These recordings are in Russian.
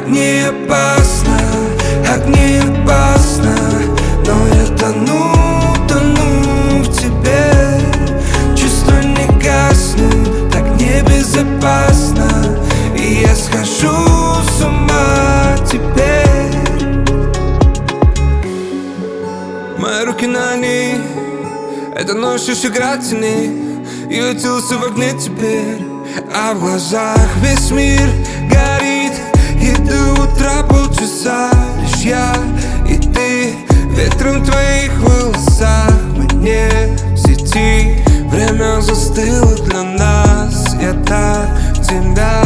Огни опасно, огни опасно, но я тону в тебе. Чувства не гаснут, так небезопасно, и я схожу с ума теперь. Мои руки на ней, эта ночь лишь игра теней. И утился в огне теперь, а в глазах весь мир горит. И до утра полчаса лишь я и ты, ветром в твоих волосах. Мне в сети время застыло для нас. Я так тебя.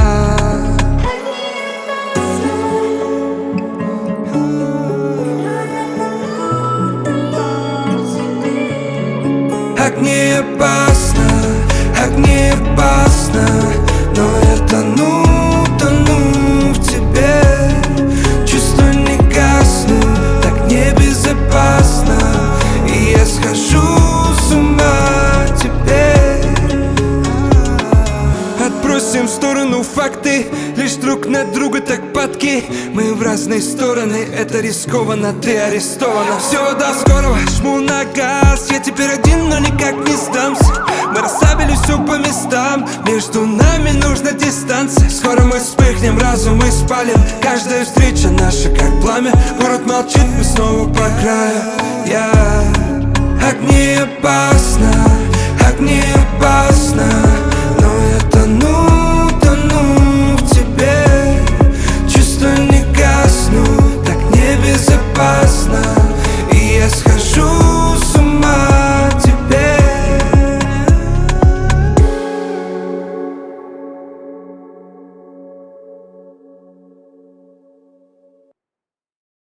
Огни опасно, огни опасно, но я тону в тебе. Чувства не гаснут, так небезопасно, и я схожу с ума теперь. Отбросим в сторону факты, лишь друг на друга так падки. Мы в разные стороны, это рискованно, ты арестована. Все, до скорого, жму на газ. Я теперь один, но никак не сдамся. Мы расставили все по местам, между нами нужна дистанция. Скоро мы вспыхнем, разум мы спалим. Каждая встреча наша как пламя. Город молчит, мы снова по краю. Огни опасно, огни опасно,